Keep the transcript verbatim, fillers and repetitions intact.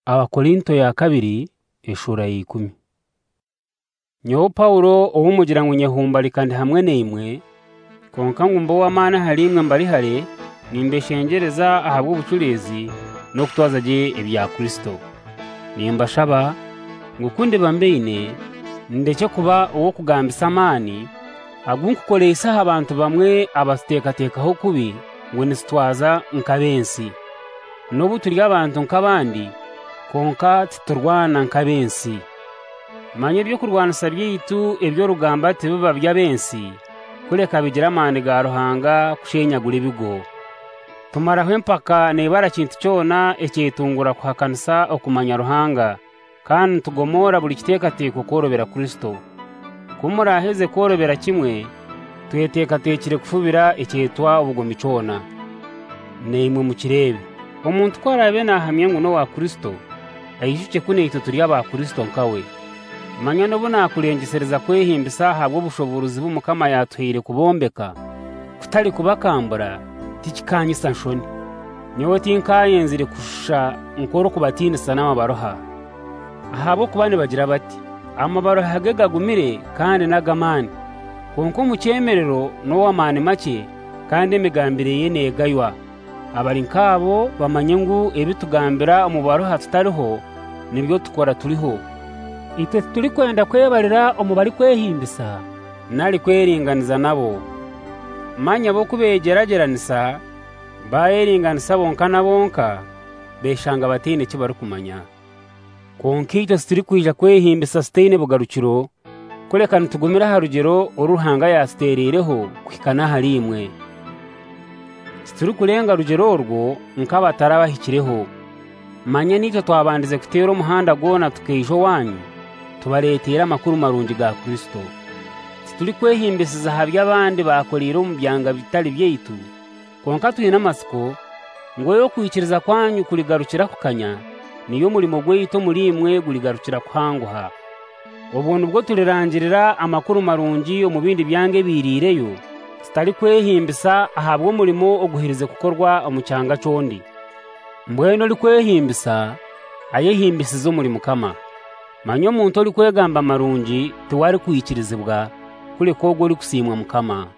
Abakorinto ya kabiri eshura y'ikumi. Nyo Paulo oumugira ngo nyehumba kandi hamwe neimwe konka ngumbo w'amana harimwe mbali hale nimbeshengereza ahabwo ubucurezi no kutwazaje ebya Kristo. Nimbashaba ngukunde bambeine ndeke kuba uwo kugambisa amani agunkukolesa abantu bamwe abastekatekaho kubi ngo nisitwaza nkabensi nobu turi abantu nkabandi konka titurwana nkabensi. Manye byo kurwanisa byitu ebyo rugamba tibiba byabensi kureka bigira amani ga ruhanga kushenyagura ibigo. Tumaraho empaka nebara kintu cyona ecyetungura kuhakanisa okumanya ruhanga kandi tugomora buri kitekateko korobera Kristo. Kumuraheze korobera kimwe tuyetekatekire kufubira ecyetwa ubugombi cyona. Neimwe mu kirebe omuntu kwarabe nahamye ngo no wa Kristo ayishuke kuneito turi aba Kristo nkawe. Manya no bona kurengisereza kwehimbisa habwo bushoboruzi bumukama yatuhire kubombeka kutari kubakambura tikikanyisa nshoni. Nyewe tinkayenzire kushusha nkoro kubatini sana mabaroha ahabo kubane bagira bati amabaro hagega gumire kandi nagamani konko mu cyemerero no wamane make kandi emigambire yene gaywa abari nkabo bamanye ngo ebitugambira umubaro hatariho nibyo tukora turiho. Ite turi kwenda kwebarira umubari kwehimbisa nari kweringaniza nabo. Manya bo kubegerageranisa bayeringanisa bonka na bonka beshanga batine kibari kumanya konkito turi kwija kwehimbisa steine bugarukiro kureka ntugumira harugero uruhanga yasterereho kwikana harimwe turi kurenga rugero urwo nkabatarabahikireho. Manya nito twabandize kutera umuhanda gona tukejo wanyu tubaretera amakuru marungi ga Kristo. Turi kwehimbisiza habya abandi bakorira mu byanga bitari byitu konka tuyina masiko ngo yo kwikiriza kwanyu kurigarukira kukanya niyo murimo gwito muri imwe gurigarukira kwanguha. Ubuntu bwo turirangirira amakuru marungi yo mu bindi byange birireyo tari kwehimbisa ahabwo murimo oguhirize kukorwa omucyanga condi. Mbweno likwehimbisa ayehimbisizo muri mukama. Manyo muntu oli kwegamba marungi tuwari kuyikirizibwa kule kogo likusimwa mukama.